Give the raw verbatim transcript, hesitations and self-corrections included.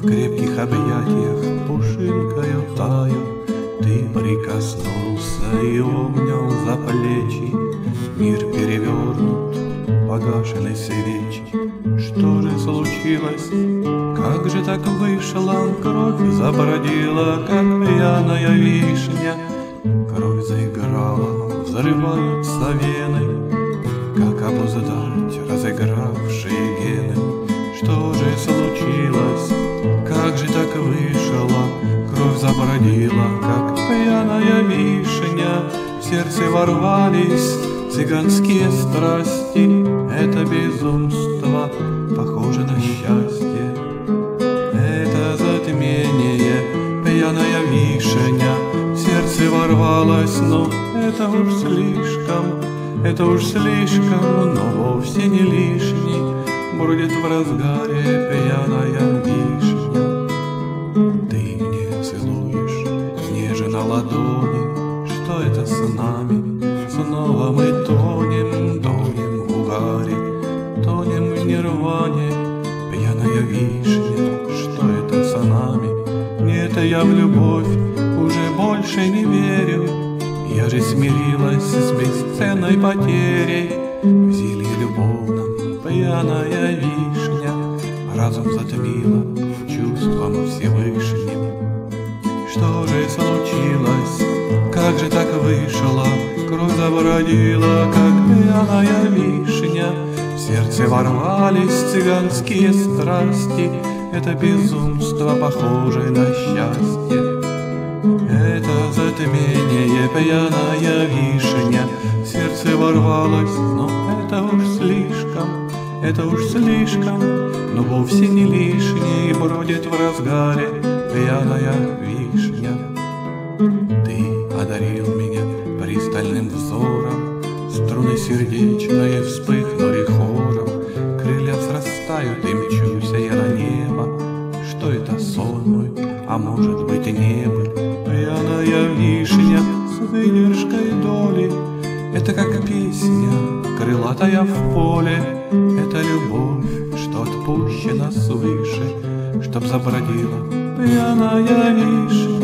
крепких объятиях пушинкою таю. Ты прикоснулся и обнял за плечи. Мир перевернут, погашены свечи. Что же случилось? Как же так вышло? Кровь забродила, как пьяная вишня. Кровь заиграла, взрываются вены. Как обуздать разыгравшие гены? Что же случилось? Как же так вышло? Кровь забродила, как пьяная вишня. В сердце ворвались цыганские страсти. Это безумство похоже на счастье. Это затмение, пьяная вишня. В сердце ворвалась, но это уж слишком. Это уж слишком, но вовсе не лишний. Бродит в разгаре пьяная вишня. Ты мне целуешь нежно ладони. Что это с нами? Снова мы тонем, тонем в угаре, тонем в нирване. Пьяная вишня, что это с нами? Нет, я в любовь уже больше не верю. Я же смирилась с бесценной потерей. В зелье любовном пьяная вишня разум затмила чувством Всевышним. Что же случилось? Как же так вышло? Кровь забродила, как пьяная вишня. В сердце ворвались цыганские страсти. Это безумство похоже на счастье. Это затмение, пьяная вишня. В сердце ворвалось, но это уж слишком. Это уж слишком, но вовсе не лишний. Бродит в разгаре пьяная вишня. Ты одарил меня пристальным взором. Струны сердечные вспыхнули хором. Крылья срастают и мчусь я на небо. Что это, сон мой, а может быть небо? Пьяная вишня с выдержкой доли. Это как песня, крылатая в поле. Это любовь, что отпущена свыше, чтоб забродила пьяная вишня.